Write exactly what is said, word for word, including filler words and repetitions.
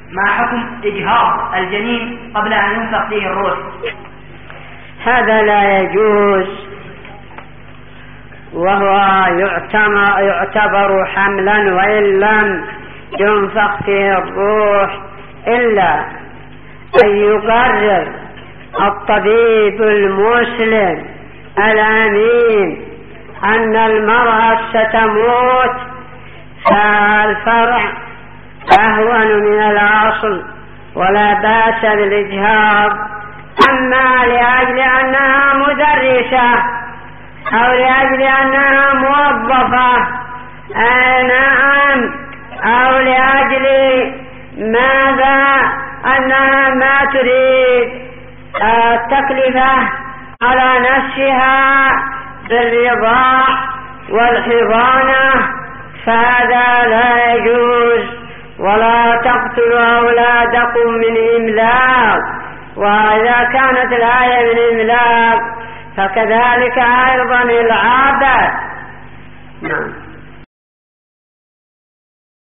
ما حكم إجهاض الجنين قبل أن ينفخ فيه الروح؟ هذا لا يجوز، وهو يعتبر حملا وإن لم ينفخ فيه الروح، إلا أن يقرر الطبيب المسلم الأمين أن المرأة ستموت، فالفرع أهون من الأصل ولا بأس بالإجهاض. أما لأجل أنها مدرسة أو لأجل أنها موظفة آه نعم، أو لأجل ماذا أنها ما تريد التكلفة على نفسها بالرضاع والحضانة، فهذا لا يجوز. ولا تقتلوا أولادكم من إملاق، وإذا كانت الآية من إملاق فكذلك أيضا العبث. نعم.